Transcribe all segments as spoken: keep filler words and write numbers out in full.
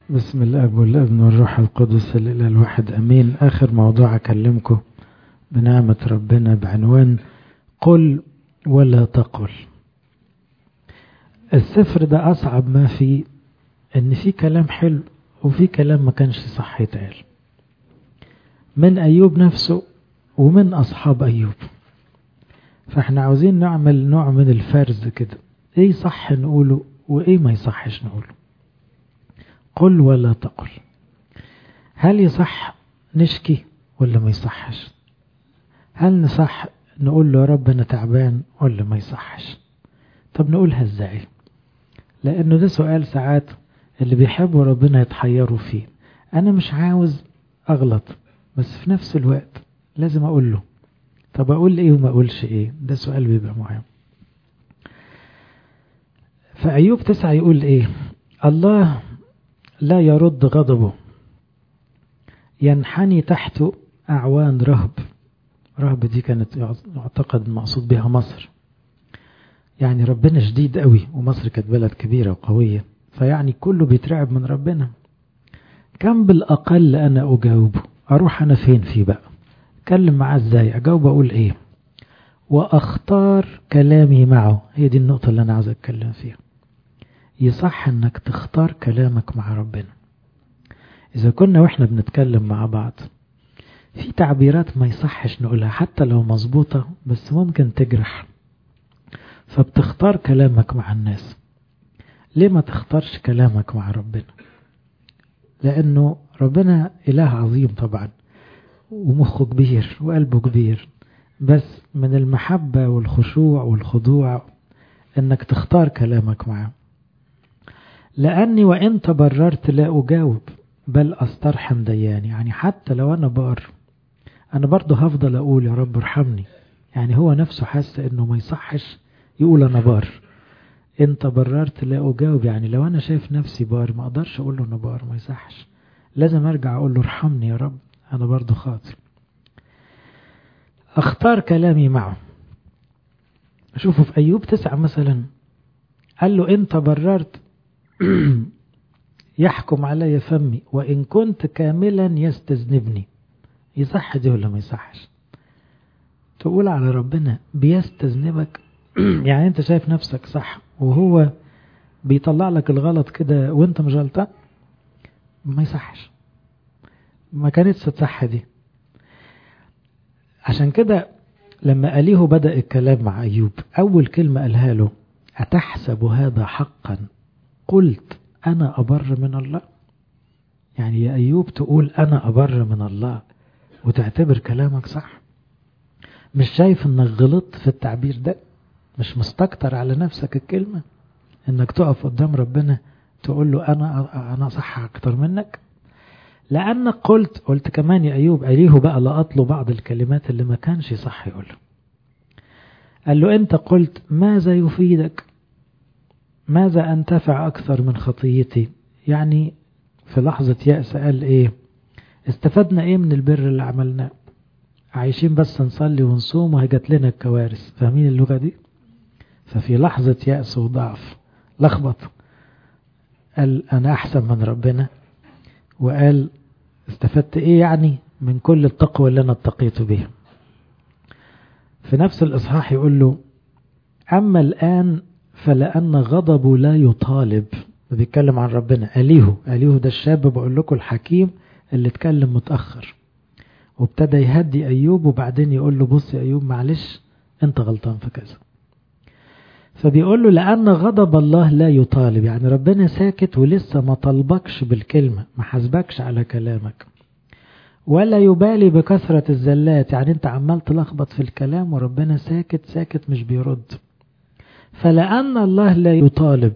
بسم الاب والابن والروح القدس الاله الواحد امين. اخر موضوع اكلمكم بنعمة ربنا بعنوان قل ولا تقل. السفر ده اصعب ما فيه ان في كلام حلو وفي كلام ما كانش صح يتقال من ايوب نفسه ومن اصحاب ايوب. فاحنا عاوزين نعمل نوع من الفرز كده، ايه صح نقوله وايه ما يصحش نقوله. قل ولا تقل، هل يصح نشكي ولا ما يصحش؟ هل نصح نقول له يا رب انا تعبان ولا ما يصحش؟ طب نقولها ازاي؟ لانه ده سؤال ساعات اللي بيحبوا ربنا يتحيروا فيه. انا مش عاوز اغلط بس في نفس الوقت لازم اقول له. طب اقول ايه وما اقولش ايه؟ ده سؤال بيبقى مهم. فأيوب تسعة يقول ايه؟ الله لا يرد غضبه، ينحني تحت أعوان رهب. رهب دي كانت يعتقد المقصود بها مصر، يعني ربنا شديد قوي، ومصر كانت بلد كبيرة وقوية، فيعني كله بيترعب من ربنا. كم بالأقل أنا أجاوبه؟ أروح أنا فين فيه بقى؟ أتكلم معاه إزاي؟ أجاوب أقول إيه؟ وأختار كلامي معه. هي دي النقطة اللي أنا عاوز أتكلم فيها. يصح أنك تختار كلامك مع ربنا. إذا كنا وإحنا بنتكلم مع بعض في تعبيرات ما يصحش نقولها حتى لو مظبوطة، بس ممكن تجرح، فبتختار كلامك مع الناس. ليه ما تختارش كلامك مع ربنا؟ لأنه ربنا إله عظيم طبعا، ومخه كبير وقلبه كبير، بس من المحبة والخشوع والخضوع أنك تختار كلامك معه. لأني وإن تبررت لا أجاوب بل أسترحم دياني. يعني حتى لو أنا بار أنا برضه هفضل أقول يا رب ارحمني. يعني هو نفسه حاسس أنه ما يصحش يقول أنا بار. إن تبررت لا أجاوب، يعني لو أنا شايف نفسي بار ما أقدرش أقول له أنا بار، ما يصحش. لازم أرجع أقول له ارحمني يا رب، أنا برضه خاطر. أختار كلامي معه. شوفوا في أيوب تسعة مثلا قال له إن تبررت يحكم علي فمي وإن كنت كاملا يستذنبني. يصح دي ولا ما يصحش؟ تقول على ربنا بيستذنبك يعني انت شايف نفسك صح وهو بيطلع لك الغلط كده وانت مش غلطان؟ ما يصحش، ما كانتش تصح دي. عشان كده لما أليه بدأ الكلام مع أيوب أول كلمة قالها له أتحسب هذا حقا قلت أنا أبر من الله. يعني يا أيوب تقول أنا أبر من الله وتعتبر كلامك صح؟ مش شايف انك غلطت في التعبير ده؟ مش مستكتر على نفسك الكلمة انك تقف قدام ربنا تقول له انا انا صح اكتر منك؟ لانك قلت قلت كمان يا ايوب أليه بقى لقط له بعض الكلمات اللي ما كانش صح يقولها. قال له انت قلت ماذا يفيدك؟ ماذا انتفع اكثر من خطيتي؟ يعني في لحظة يأس قال ايه؟ استفدنا ايه من البر اللي عملناه؟ عايشين بس نصلي ونصوم وهجت لنا الكوارث. فاهمين اللغة دي؟ ففي لحظة يأس وضعف لخبط قال أنا أحسن من ربنا، وقال استفدت إيه يعني من كل التقوى اللي أنا اتقيت بها. في نفس الإصحاح يقول له أما الآن فلأن غضبه لا يطالب. بيتكلم عن ربنا. أليه أليه ده الشاب بقول لكم الحكيم اللي اتكلم متأخر وابتدى يهدي أيوب، وبعدين يقول له بص يا أيوب معلش أنت غلطان في كذا. فبيقول له لأن غضب الله لا يطالب، يعني ربنا ساكت ولسه ما طلبكش بالكلمة، ما حسبكش على كلامك، ولا يبالي بكثرة الزلات. يعني انت عمال تلخبط في الكلام وربنا ساكت ساكت مش بيرد. فلأن الله لا يطالب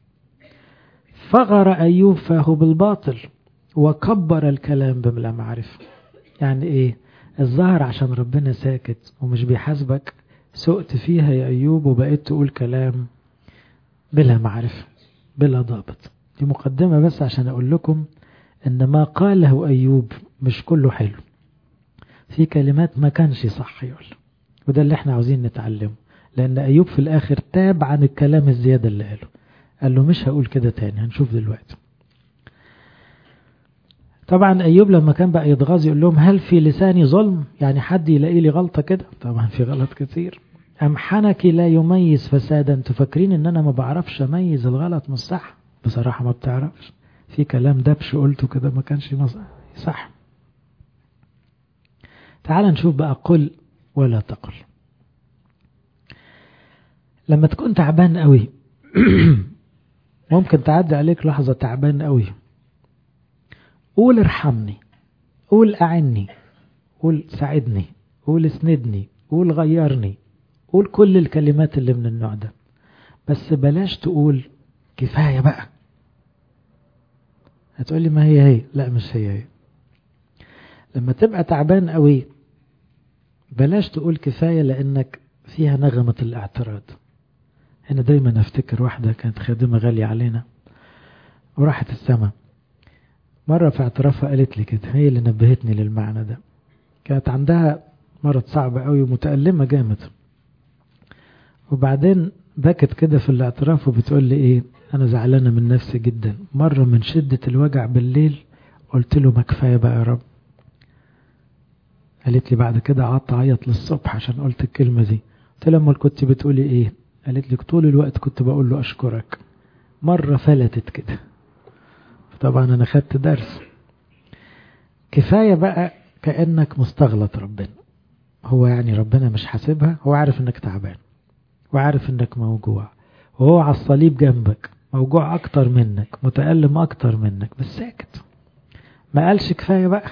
فغر أيوب فاه بالباطل وكبر الكلام بلا معرفة. يعني ايه الظاهر؟ عشان ربنا ساكت ومش بيحاسبك سقت فيها يا أيوب وبقيت تقول كلام بلا معرفة بلا ضابط. دي مقدمة بس عشان أقول لكم إن ما قاله أيوب مش كله حلو، في كلمات ما كانش صح يقول، وده اللي احنا عاوزين نتعلمه. لأن أيوب في الآخر تاب عن الكلام الزيادة اللي قاله، قال له مش هقول كده تاني. هنشوف دلوقتي. طبعا أيوب لما كان بقى يتغاظ يقول لهم هل في لساني ظلم؟ يعني حد يلاقي لي غلطة كده؟ طبعا في غلط كتير. أم حنكي لا يميز فسادا؟ تفكرين ان انا ما بعرفش اميز الغلط من الصح؟ بصراحة ما بتعرفش. في كلام دبش قلته كده ما كانش صح. تعال نشوف بقى قل ولا تقل. لما تكون تعبان قوي ممكن تعدي عليك لحظة تعبان قوي، قول ارحمني، قول اعني، قول ساعدني، قول اسندني، قول غيرني، قول كل الكلمات اللي من النوع ده. بس بلاش تقول كفاية بقى. هتقولي ما هي هي، لا مش هي هي. لما تبقى تعبان قوي بلاش تقول كفاية، لانك فيها نغمة الاعتراض. انا دايما افتكر واحدة كانت خادمة غالية علينا وراحت السما، مرة في اعترافها قالت لي كده، هي اللي نبهتني للمعنى ده. كانت عندها مرض صعب قوي ومتألمة جامد، وبعدين بكت كده في الاعتراف وبتقول لي ايه، انا زعلانة من نفسي جدا، مرة من شدة الوجع بالليل قلت له ما كفاية بقى يا رب. قالت لي بعد كده قعدت اعيط للصبح عشان قلت الكلمة دي. قلت لها امال كنت بتقولي ايه؟ قالت لي طول الوقت كنت بقول له اشكرك. مرة فلتت كده، طبعا انا خدت درس. كفاية بقى كأنك مستغلط ربنا. هو يعني ربنا مش حاسبها، هو عارف انك تعبان وعارف انك موجوع، وهو على الصليب جنبك موجوع اكتر منك، متألم اكتر منك، بس ساكت. ما قالش كفاية بقى،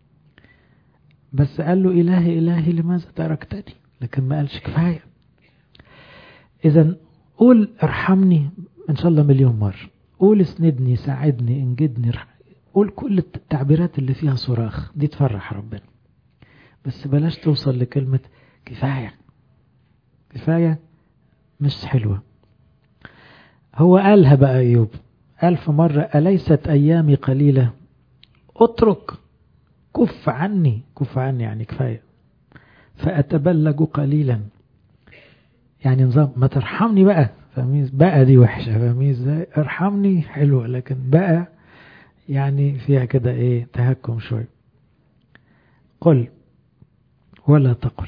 بس قال له الهي الهي لماذا تركتني، لكن ما قالش كفاية. اذا قول ارحمني ان شاء الله مليون مرة، قول اسندني ساعدني انجدني، قول كل التعبيرات اللي فيها صراخ دي تفرح ربنا. بس بلاش توصل لكلمة كفاية. كفاية مش حلوة. هو قالها بقى أيوب، قال في مرة أليست أيامي قليلة، اترك كف عني، كف عني يعني كفاية، فأتبلج قليلا. يعني نظام ما ترحمني بقى، فميز بقى دي وحشة، فميز ارحمني حلوة، لكن بقى يعني فيها كده ايه تهكم شوي. قل ولا تقل.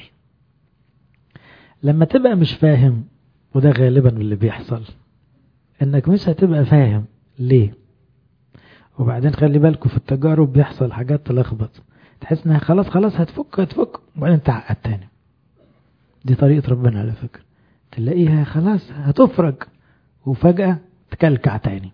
لما تبقى مش فاهم، وده غالبا اللي بيحصل، انك مش هتبقى فاهم ليه. وبعدين خلي بالكم في التجارب بيحصل حاجات تلخبط، تحس انها خلاص خلاص هتفك هتفك وبعدين تعقد تاني. دي طريقة ربنا على فكرة، تلاقيها خلاص هتفرج وفجأة تكلكع تاني.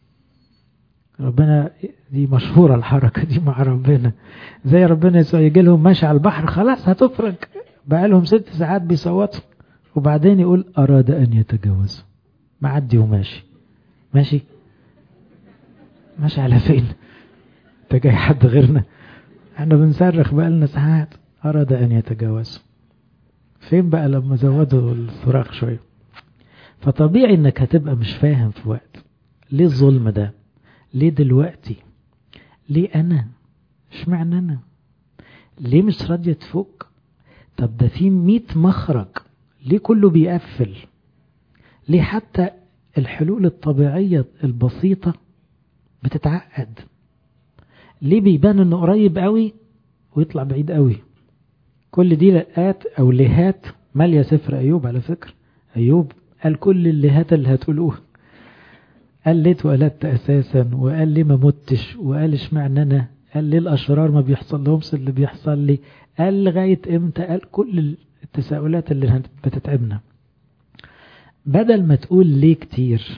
ربنا دي مشهورة الحركة دي مع ربنا، زي ربنا يسوع يجي لهم ماشي على البحر خلاص هتفرج، بقى لهم ست ساعات بيصوتوا، وبعدين يقول أراد أن يتجاوز، معدي وماشي ماشي ماشي على فين؟ انت جاي حد غيرنا؟ احنا بنصرخ بقى لنا ساعات. أراد أن يتجاوز فين بقى لما زودوا الصراخ شوية؟ فطبيعي انك هتبقى مش فاهم في وقت ليه الظلم ده، ليه دلوقتي، ليه انا، اشمعنى انا، ليه مش راضية تفك، طب ده في ميت مخرج، ليه كله بيقفل، ليه حتى الحلول الطبيعية البسيطة بتتعقد، ليه بيبان انه قريب قوي ويطلع بعيد قوي. كل دي لقات او لهات مالية سفر ايوب. على فكرة ايوب قال كل اللهات اللي هتقولوها، قال ليه اتولدت اساسا، وقال ليه ما متش، وقال اشمعنى انا، قال ليه الاشرار ما بيحصل لهمش اللي بيحصل لي، قال لغاية امتى، قال كل التساؤلات اللي بتتعبنا. بدل ما تقول ليه كتير،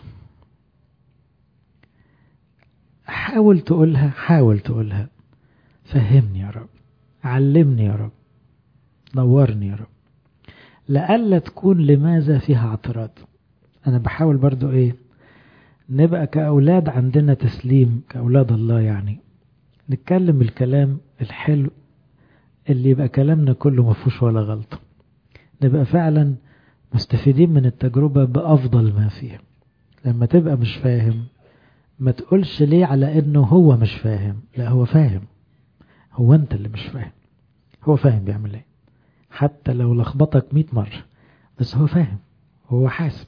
حاول تقولها حاول تقولها فهمني يا رب، علمني يا رب، نورني يا رب. لألا تكون لماذا فيها اعتراض. انا بحاول برضو ايه نبقى كأولاد عندنا تسليم، كأولاد الله يعني، نتكلم الكلام الحلو اللي يبقى كلامنا كله مفهوش ولا غلطة، نبقى فعلا مستفيدين من التجربة بأفضل ما فيها. لما تبقى مش فاهم ما تقولش ليه على انه هو مش فاهم، لا هو فاهم، هو انت اللي مش فاهم. هو فاهم بيعمل ايه حتى لو لخبطك مئة مرة، بس هو فاهم، هو حاسب.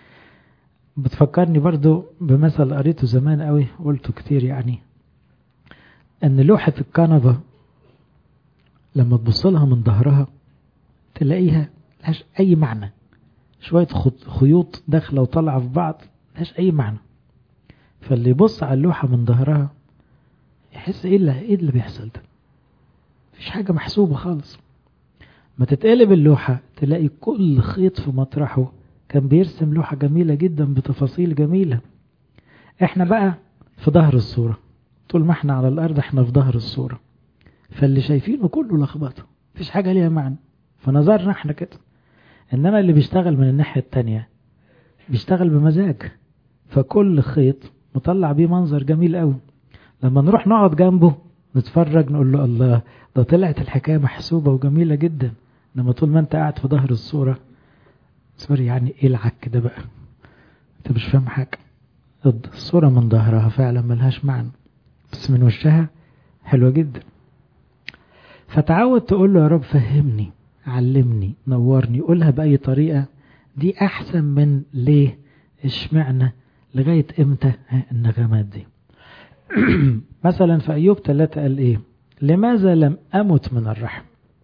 بتفكرني برضو بمثل قريته زمان قوي قلته كتير يعني، أن لوحة الكنبة لما تبص لها من ظهرها تلاقيها ملهاش أي معنى، شوية خيوط داخلة وطالعة في بعض ملهاش أي معنى. فاللي يبص على اللوحة من ظهرها يحس إيه اللي, إيه اللي بيحصل ده، مفيش حاجة محسوبة خالص. ما تتقلب اللوحة تلاقي كل خيط في مطرحه، كان بيرسم لوحة جميلة جدا بتفاصيل جميلة. احنا بقى في ظهر الصورة، طول ما احنا على الأرض احنا في ظهر الصورة، فاللي شايفينه كله لخبطه، مفيش حاجة ليها معنى فنظرنا احنا كده. انما اللي بيشتغل من الناحية التانية بيشتغل بمزاج، فكل خيط مطلع بيه منظر جميل قوي. لما نروح نقعد جنبه نتفرج نقول له الله، ده طلعت الحكاية محسوبة وجميلة جدا. انما طول ما انت قاعد في ظهر الصورة سوري يعني ايه العك ده بقى، انت مش فاهم حاجة. الصورة من ظهرها فعلا ملهاش معنى، بس من وشها حلوة جدا. فتعود تقول له يا رب فهمني، علمني، نورني، قولها بأي طريقة. دي أحسن من ليه، اشمعنى، لغاية امتى النغمات دي. مثلا في أيوب ثلاثة قال ايه، لماذا لم أمت من الرحم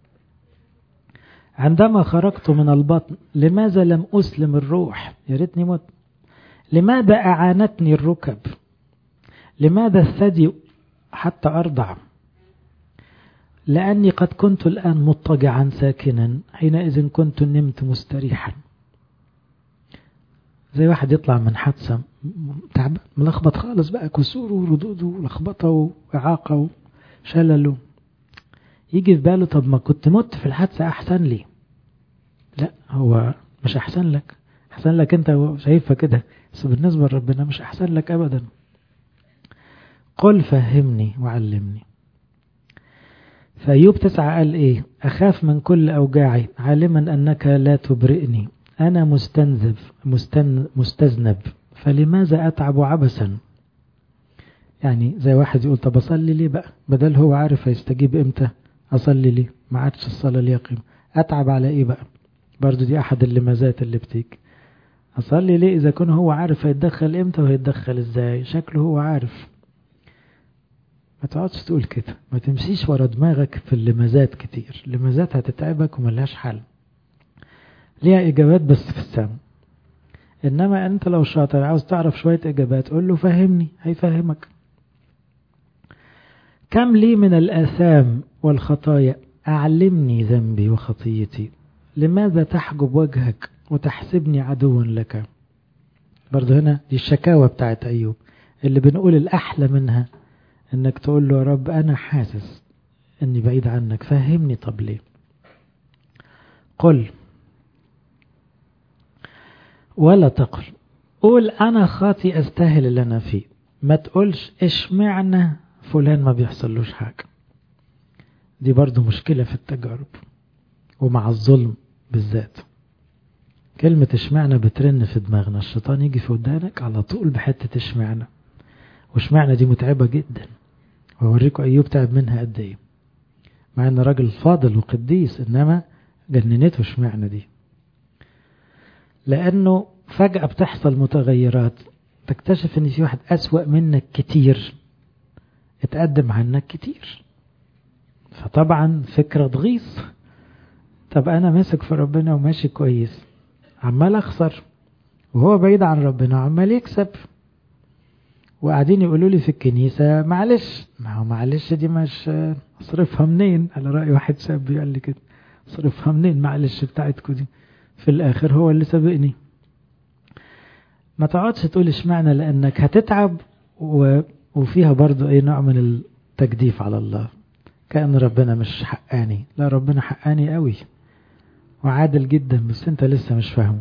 عندما خرجت من البطن، لماذا لم أسلم الروح، يا ريتني مت. لماذا أعانتني الركب، لماذا الثدي حتى أرضع، لأني قد كنت الآن مضطجعا ساكنا، حينئذ كنت نمت مستريحا. زي واحد يطلع من حادثة تعب ملخبط خالص بقى، كسور وردود ولخبطة وإعاقة وشلل، يجي في باله طب ما كنت مت في الحادثة أحسن لي. لا، هو مش أحسن لك، أحسن لك أنت شايفها كده، بس بالنسبة لربنا مش أحسن لك أبدا. قل فهمني وعلمني. فأيوب تسعة قال إيه، أخاف من كل أوجاعي عالما أنك لا تبرئني، أنا مستنزب مستن مستذنب فلماذا أتعب عبثا. يعني زي واحد يقول طب أصلي ليه بقى، بدل هو عارف هيستجيب إمتى أصلي ليه، ما عادش الصلاة ليه قيمة، أتعب على إيه بقى. برضو دي أحد اللمزات اللي بتيجي، أصلي ليه إذا كان هو عارف هيتدخل إمتى وهيتدخل إزاي، شكله هو عارف. ما تقعدش تقول كده، ما تمشيش ورا دماغك في اللمزات كتير، اللمزات هتتعبك وملهاش حل، ليها إجابات بس في السماء. إنما أنت لو شاطر عاوز تعرف شوية إجابات قول له فهمني، هيفهمك. كم لي من الآثام والخطايا، أعلمني ذنبي وخطيتي، لماذا تحجب وجهك وتحسبني عدوا لك. برضو هنا دي الشكاوى بتاعت أيوب اللي بنقول الأحلى منها انك تقول له يا رب انا حاسس اني بعيد عنك، فهمني. طب ليه؟ قل ولا تقل، قول انا خاطي استاهل اللي انا فيه، ما تقولش اشمعنى فلان ما بيحصلوش حاجة. دي برضو مشكلة في التجارب ومع الظلم بالذات، كلمة اشمعنى بترن في دماغنا، الشيطان يجي في ودانك على طول بحتة اشمعنى، واشمعنى دي متعبة جدا، ووريكم أيوب تعب منها قد ايه، مع ان راجل فاضل وقديس، انما جننته اشمعنى دي. لانه فجأة بتحصل متغيرات، تكتشف ان في واحد اسوأ منك كتير اتقدم عنك كتير، فطبعا فكرة تغيظ. طب انا ماسك في ربنا وماشي كويس، عمال اخسر، وهو بعيد عن ربنا عمال يكسب، وقاعدين يقولوا لي في الكنيسة معلش، ما هو معلش دي مش اصرفها منين، على رأي واحد شاب قال لي كده، اصرفها منين معلش بتاعتكم دي، في الاخر هو اللي سبقني. ما تقعدش تقول اشمعنى، لانك هتتعب و... وفيها برضو اي نوع من التجديف على الله، كأن ربنا مش حقاني. لا، ربنا حقاني قوي وعادل جدا، بس انت لسه مش فاهمه.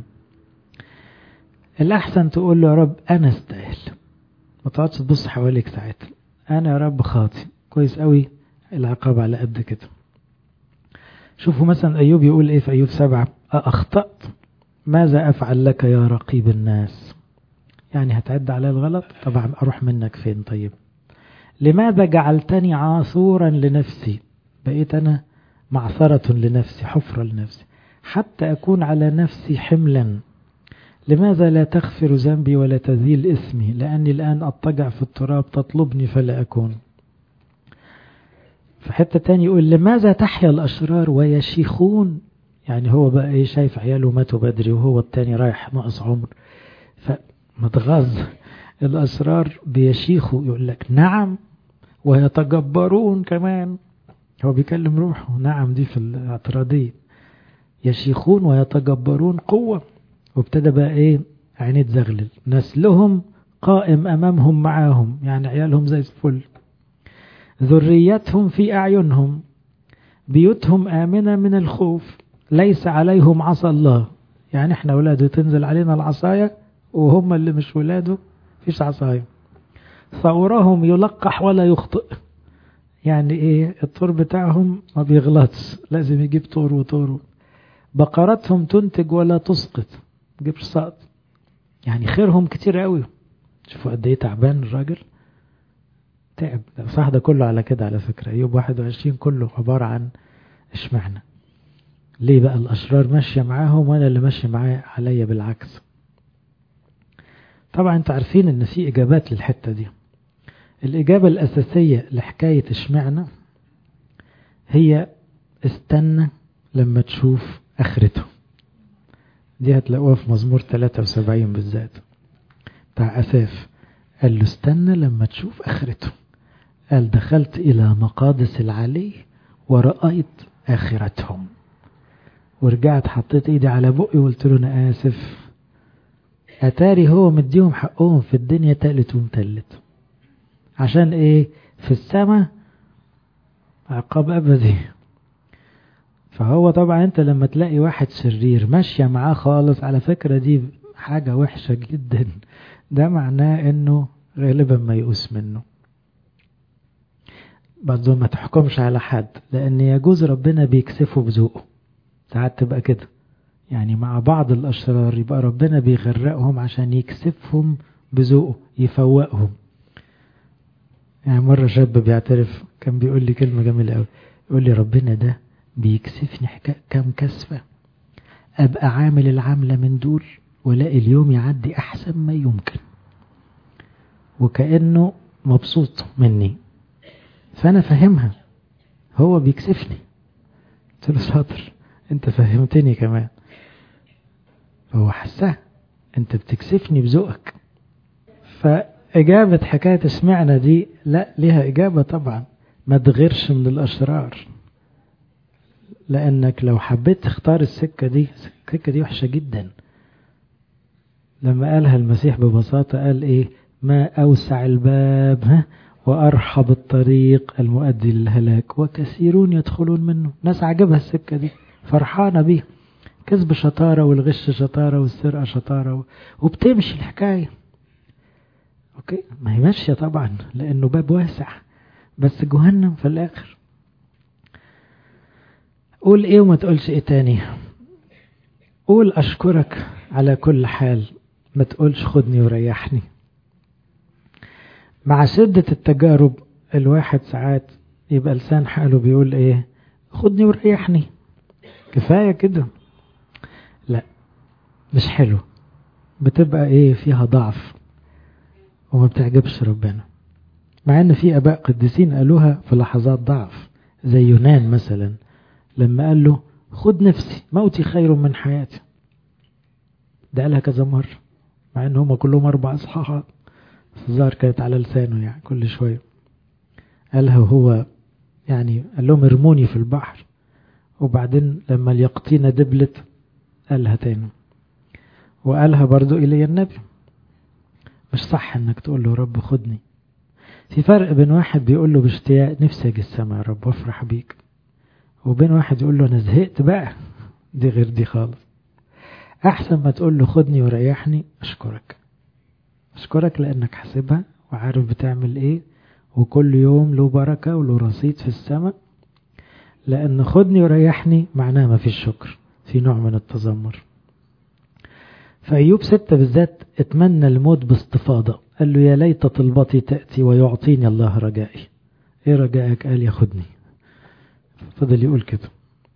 الاحسن تقول له يا رب انا استاهل، ما تقعدش تبص حواليك ساعتها، انا يا رب خاطي كويس قوي، العقاب على قد كده. شوفوا مثلا ايوب يقول ايه في ايوب سبعة، اخطأت ماذا افعل لك يا رقيب الناس، يعني هتعد على الغلط، طبعا اروح منك فين. طيب لماذا جعلتني عاصورا لنفسي، بقيت انا معصرة لنفسي، حفرة لنفسي، حتى اكون على نفسي حملا. لماذا لا تغفر ذنبي ولا تزيل اسمي، لأني الآن أضطجع في التراب، تطلبني فلا أكون. في حتة تاني يقول لماذا تحيا الأشرار ويشيخون؟ يعني هو بقى ايه، شايف عياله ماتوا بدري وهو التاني رايح ناقص عمر، فمتغاظ. الأسرار بيشيخوا، يقول لك نعم ويتجبرون كمان. هو بيكلم روحه، نعم دي في الاعتراضية. يشيخون ويتجبرون قوة. وابتدى بقى ايه، عينيه تزغلل. نسلهم قائم أمامهم معاهم، يعني عيالهم زي الفل. ذريتهم في أعينهم، بيوتهم آمنة من الخوف، ليس عليهم عصا الله. يعني احنا ولاده تنزل علينا العصاية، وهم اللي مش ولاده فيش عصاية. ثورهم يلقح ولا يخطئ. يعني ايه، الطور بتاعهم ما بيغلطش، لازم يجيب طور وطور. بقرتهم تنتج ولا تسقط، تجيبش سقط. يعني خيرهم كتير قوي. شوفوا قد ايه تعبان الراجل، تعب. صح، ده كله على كده على فكرة. ايوب واحد وعشرين كله عبارة عن اشمعنى ليه بقى الأشرار ماشية معاهم وانا اللي ماشي معايا عليا بالعكس. طبعا انتوا عارفين ان في اجابات للحتة دي. الاجابة الاساسية لحكاية اشمعنى هي استنى لما تشوف اخرته. دي هتلاقوها في مزمور ثلاثة وسبعين بالذات بتاع أساف. قال له استنى لما تشوف اخرته. قال دخلت الى مقادس العلي ورأيت اخرتهم. ورجعت حطيت ايدي على بقي وقلت له انا اسف، اتاري هو مديهم حقهم في الدنيا تالت ومتلت. عشان ايه؟ في السماء عقاب ابدي. فهو طبعا انت لما تلاقي واحد شرير ماشية معاه خالص، على فكرة دي حاجة وحشة جدا. ده معناه انه غالبا ما يقوس منه. برضو ما تحكمش على حد، لان يجوز ربنا بيكسفه بذوقه. ساعات تبقى كده، يعني مع بعض الاشرار يبقى ربنا بيغرقهم عشان يكسفهم بذوقه، يفوقهم. يعني مرة شاب بيعترف كان بيقول لي كلمة جميلة قوي. يقول لي ربنا ده بيكسفني حكا كم كسفة، أبقى عامل العملة من دول ولاقي اليوم يعدي أحسن ما يمكن، وكأنه مبسوط مني. فأنا فهمها، هو بيكسفني. قلت له شاطر، أنت فهمتني كمان. فهو حسها أنت بتكسفني بذوقك. فإجابة حكاية اسمعنا دي لا، ليها إجابة طبعا. ما تغيرش من الأشرار، لأنك لو حبيت تختار السكة دي، السكة دي وحشة جدا. لما قالها المسيح ببساطة قال إيه؟ ما أوسع الباب ها وأرحب الطريق المؤدي للهلاك وكثيرون يدخلون منه. ناس عجبها السكة دي، فرحانة بيه. كذب شطارة، والغش شطارة، والسرقة شطارة، وبتمشي الحكاية. أوكي، ما هي ماشية طبعا لأنه باب واسع، بس جهنم في الآخر. قول ايه وما تقولش ايه تاني. قول اشكرك على كل حال، ما تقولش خدني وريحني. مع شدة التجارب الواحد ساعات يبقى لسان حاله بيقول ايه؟ خدني وريحني، كفاية كده. لا، مش حلو. بتبقى ايه؟ فيها ضعف وما بتعجبش ربنا. مع ان في اباء قديسين قالوها في لحظات ضعف، زي يونان مثلا لما قال له خد نفسي، موتي خير من حياتي. ده قالها كذا مرة، مع ان هم كلهم اربع اصحاحات. الظاهر كانت على لسانه يعني كل شوية قالها. وهو يعني قال لهم ارموني في البحر، وبعدين لما اليقطينة دبلت قالها تاني. وقالها برضو إلي النبي. مش صح انك تقول له رب خدني. في فرق بين واحد بيقول له باشتياق نفسي اجي السما يا رب وافرح بيك، وبين واحد يقول له انا زهقت بقى. دي غير دي خالص. احسن ما تقول له خدني وريحني، اشكرك اشكرك لانك حاسبها وعارف بتعمل ايه، وكل يوم له بركة وله رصيد في السماء. لان خدني وريحني معناها ما فيش شكر، في نوع من التذمر. فأيوب ستة بالذات اتمنى الموت باستفاضة. قال له يا ليت طلبتي تأتي ويعطيني الله رجائي. ايه رجائك؟ قال ياخدني. فضل يقول كده.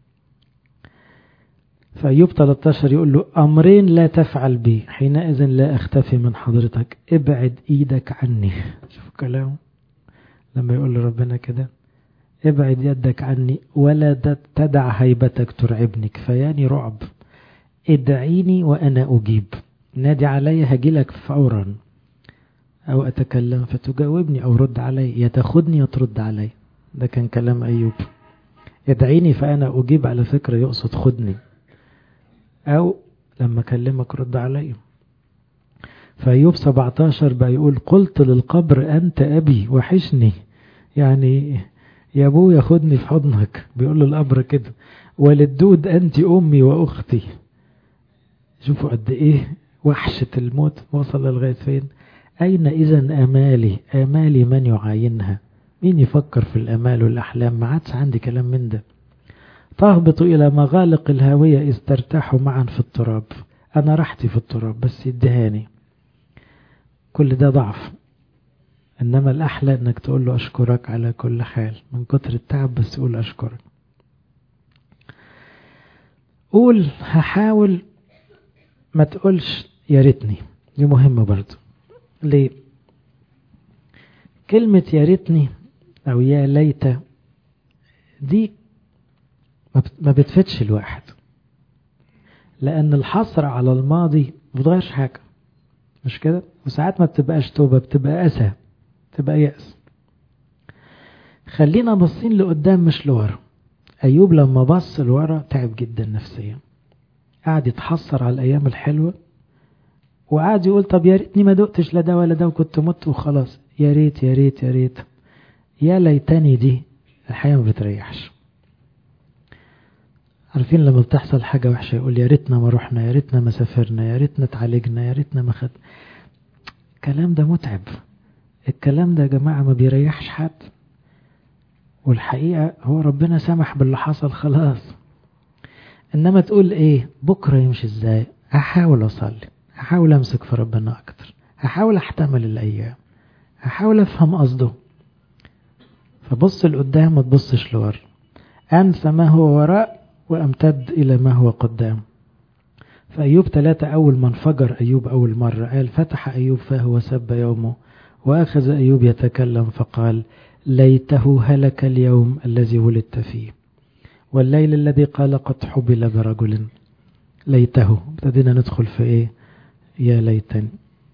فأيوب ثلاثة عشر يقول له أمرين لا تفعل بي، حينئذ لا أختفي من حضرتك، ابعد إيدك عني. شوف كلامه لما يقول لربنا كده، ابعد يدك عني ولا تدع هيبتك ترعبني، كفياني رعب. ادعيني وأنا أجيب، نادي علي هجيلك فورا، أو أتكلم فتجاوبني، أو رد علي، يا تاخدني يا ترد علي. ده كان كلام أيوب. ادعيني فأنا أجيب، على فكرة يقصد خدني، أو لما أكلمك رد علي. فأيوب سبعتاشر بقى يقول قلت للقبر أنت أبي وحشني، يعني يا أبو ياخدني في حضنك، بيقول للقبر كده. وللدود أنت أمي وأختي. شوفوا قد إيه وحشة الموت وصل لغاية فين. أين إذن آمالي؟ آمالي من يعاينها؟ مين يفكر في الأمال والأحلام؟ ما عادش عندي كلام من ده. تهبط إلى مغالق الهاوية إذ ترتاحوا معا في التراب. أنا راحتي في التراب بس يدهاني. كل ده ضعف، إنما الأحلى أنك تقول له أشكرك على كل حال، من كتر التعب بس قول أشكرك. قول هحاول، ما تقولش يا ريتني. دي مهمة برضو. ليه؟ كلمة يا ريتني أو يا ليت دي ما بتفتش الواحد، لأن الحصر على الماضي ما بتغيرش حاجة، مش كده؟ وساعات ما بتبقاش توبة، بتبقى أسى، بتبقى يأس. خلينا بصين لقدام مش لورا. أيوب لما بص لورا تعب جدا نفسيا، قاعد يتحسر على الأيام الحلوة، وقاعد يقول طب يا ريتني ما دقتش لا ده ولا ده وكنت مت وخلاص. يا ريت يا ريت يا ريت يا ليتني دي الحقيقة ما بتريحش. عارفين لما بتحصل حاجة وحشة يقول يا ريتنا ما رحنا، يا ريتنا ما سافرنا، يا ريتنا اتعالجنا، يا ريتنا ما خد. الكلام ده متعب. الكلام ده يا جماعة ما بيريحش حد. والحقيقة هو ربنا سمح باللي حصل خلاص. انما تقول ايه بكرة يمشي ازاي؟ هحاول اصلي، هحاول امسك في ربنا اكتر، هحاول احتمل الايام، هحاول افهم قصده. فبص لقدام ما تبصش لورا. انسى ما هو وراء وامتد الى ما هو قدام. فأيوب ثلاثة أول ما انفجر أيوب أول مرة قال فتح أيوب فاه وسب يومه، وأخذ أيوب يتكلم فقال ليته هلك اليوم الذي ولدت فيه والليل الذي قال قد حبل برجل. ليته. ابتدينا ندخل في إيه؟ يا ليتني.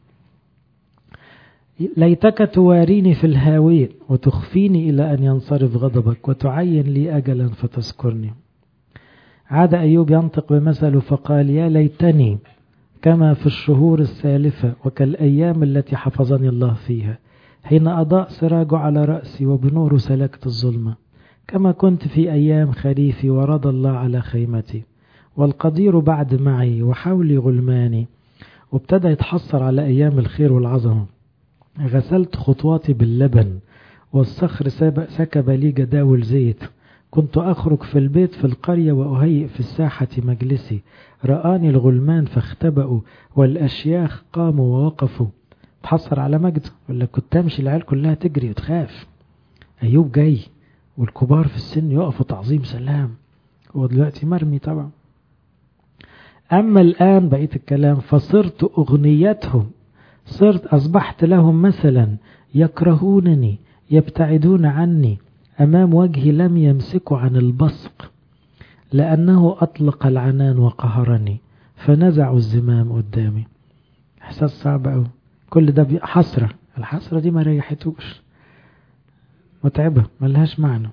ليتك تواريني في الهاوية وتخفيني إلى أن ينصرف غضبك وتعين لي أجلا فتذكرني. عاد أيوب ينطق بمثله فقال يا ليتني كما في الشهور السالفة وكالأيام التي حفظني الله فيها، حين أضاء سراج على رأسي وبنور سلكت الظلمة، كما كنت في أيام خريفي ورضى الله على خيمتي، والقدير بعد معي وحولي غلماني. وابتدى يتحصر على أيام الخير والعظمة. غسلت خطواتي باللبن والصخر سكب لي جداول زيت. كنت أخرج في البيت في القرية وأهيئ في الساحة مجلسي. رآني الغلمان فاختبأوا والأشياخ قاموا ووقفوا. تحصر على مجد ولا كنت أمشي العيال كلها تجري وتخاف. أيوب جاي والكبار في السن يقفوا تعظيم سلام، هو دلوقتي مرمي طبعا. أما الآن بقيت الكلام فصرت أغنيتهم، صرت أصبحت لهم مثلا، يكرهونني يبتعدون عني، أمام وجهي لم يمسكوا عن البصق، لأنه أطلق العنان وقهرني فنزعوا الزمام قدامي. إحساس صعب أوي. كل ده حسرة. الحسرة دي ما ريحتوش، متعبة ملهاش معنى.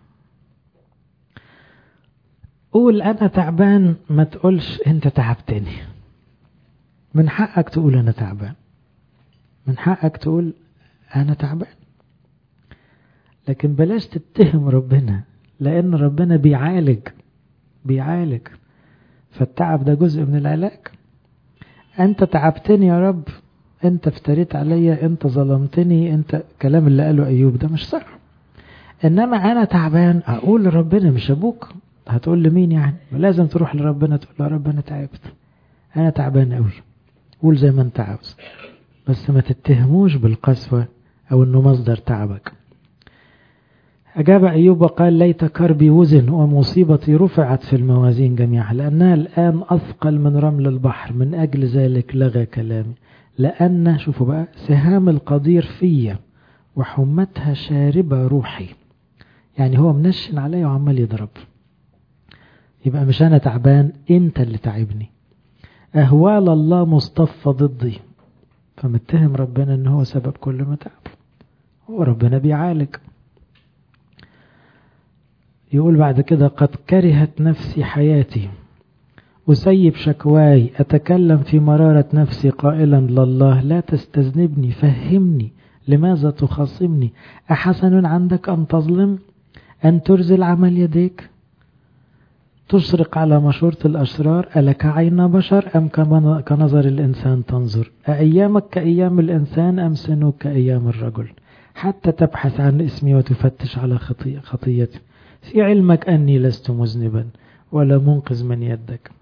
قول أنا تعبان، ما تقولش أنت تعبتني. من حقك تقول أنا تعبان، من حقك تقول أنا تعبان، لكن بلاش تتهم ربنا، لأن ربنا بيعالج بيعالج فالتعب ده جزء من العلاج. أنت تعبتني يا رب، أنت افتريت عليا، أنت ظلمتني، أنت كلام اللي قاله أيوب ده مش صح. إنما أنا تعبان أقول لربنا، مش أبوك هتقول لمين يعني؟ لازم تروح لربنا تقول له رب أنا تعبت، أنا تعبان قوي. قول زي ما أنت عاوز، بس ما تتهموش بالقسوة أو أنه مصدر تعبك. أجاب أيوب وقال ليت كربي وزن ومصيبتي رفعت في الموازين جميعا، لأنها الآن أثقل من رمل البحر، من أجل ذلك لغى كلامي. لأن شوفوا بقى سهام القدير فيا وحمتها شاربة روحي. يعني هو منشن عليا وعمال يضرب. يبقى مش أنا تعبان، أنت اللي تعبني. أهوال الله مصطفى ضدي، فمتهم ربنا أنه هو سبب كل ما تعب، هو ربنا بيعالج. يقول بعد كده قد كرهت نفسي حياتي أسيب شكواي، أتكلم في مرارة نفسي قائلا لله لا تستذنبني، فهمني لماذا تخاصمني، أحسن عندك أن تظلم أن ترزل عمل يديك، تشرق على مشورة الأشرار، ألك عين بشر أم كنظر الإنسان تنظر، أأيامك كأيام الإنسان أم سنوك كأيام الرجل، حتى تبحث عن اسمي وتفتش على خطي خطيتي، في علمك أني لست مذنبا ولا منقذ من يدك.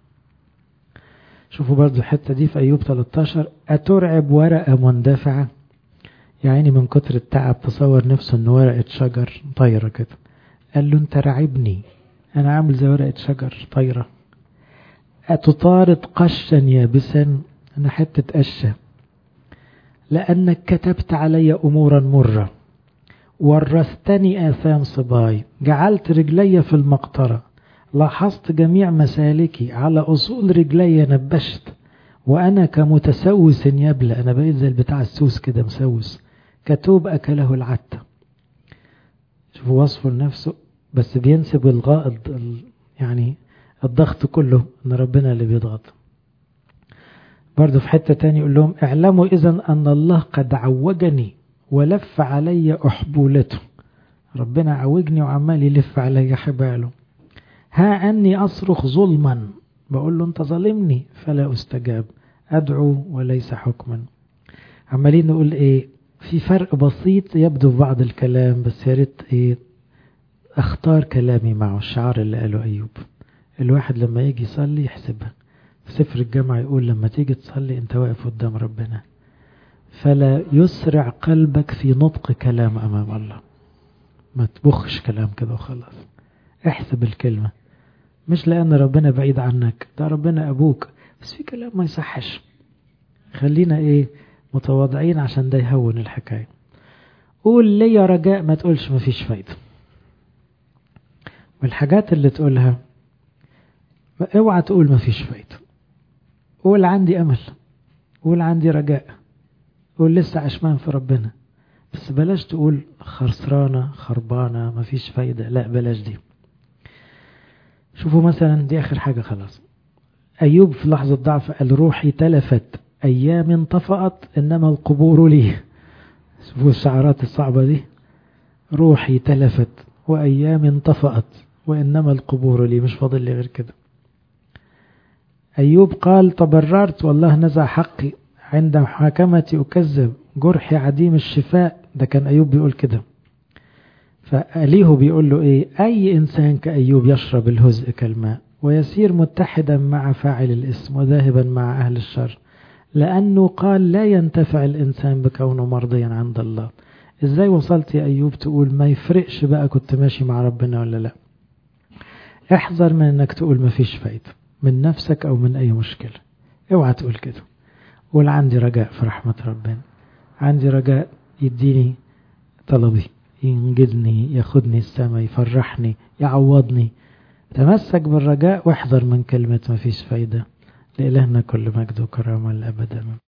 شوفوا برضو الحتة دي في أيوب ثلاثة عشر، أترعب ورقة مندفعة، يعني من كتر التعب تصور نفسه أنه ورقة شجر طايرة كده، قال له أنت رعبني، أنا عامل زي ورقة شجر طايرة. أتطارد قشا يابسا، أنا حتة قشة، لأنك كتبت علي أمورا مرة ورثتني آثام صباي، جعلت رجلي في المقطرة، لاحظت جميع مسالكي، على أصول رجلي نبشت، وأنا كمتسوس يبلى، أنا بقيت زي بتاع السوس كده مسوس، كتوب أكله العتة. شوفوا وصفه لنفسه، بس بينسب الغائض يعني الضغط كله ان ربنا اللي بيضغط. برضو في حتة تاني يقول لهم اعلموا اذن ان الله قد عوجني ولف علي احبولته، ربنا عوجني وعمال يلف علي حباله. ها اني اصرخ ظلما، بقول له انت ظالمني فلا استجاب، ادعو وليس حكما. عمالين نقول ايه، في فرق بسيط يبدو في بعض الكلام، بس يا ريت ايه اختار كلامي معه. الشعار اللي قاله أيوب، الواحد لما يجي يصلي يحسبها. في سفر الجامعة يقول لما تيجي تصلي انت واقف قدام ربنا، فلا يسرع قلبك في نطق كلام أمام الله، ما تبخش كلام كده وخلاص، احسب الكلمة، مش لأن ربنا بعيد عنك، ده ربنا أبوك، بس في كلام ما يصحش. خلينا ايه متواضعين عشان ده يهون الحكاية. قول لي يا رجاء، ما تقولش ما فيش فايدة. والحاجات اللي تقولها اوعى تقول ما فيش فايدة، قول عندي أمل، قول عندي رجاء، قول لسه عشمان في ربنا، بس بلاش تقول خسرانة خربانة ما فيش فايدة، لا بلاش دي. شوفوا مثلا دي آخر حاجة خلاص، أيوب في لحظة ضعف قال روحي تلفت أيام انطفأت إنما القبور لي. شوفوا الشعارات الصعبة دي، روحي تلفت وأيام انطفأت وإنما القبور لي، مش فاضل لي غير كده. أيوب قال تبررت والله نزع حقي، عند محاكمتي أكذب، جرحي عديم الشفاء، ده كان أيوب بيقول كده. فأليه بيقول له إيه، أي إنسان كأيوب يشرب الهزء كالماء ويسير متحدا مع فاعل الإثم وذاهبا مع أهل الشر، لأنه قال لا ينتفع الإنسان بكونه مرضيا عند الله. إزاي وصلت يا أيوب تقول ما يفرقش بقى كنت ماشي مع ربنا ولا لا؟ احذر من أنك تقول ما فيش فايدة من نفسك أو من أي مشكلة، اوعى تقول كده. قول عندي رجاء في رحمة ربنا، عندي رجاء يديني طلبي، ينجدني، ياخدني السماء، يفرحني، يعوضني. تمسك بالرجاء واحذر من كلمة ما فيش فايدة. لإلهنا كل مجد وكرامة للأبد.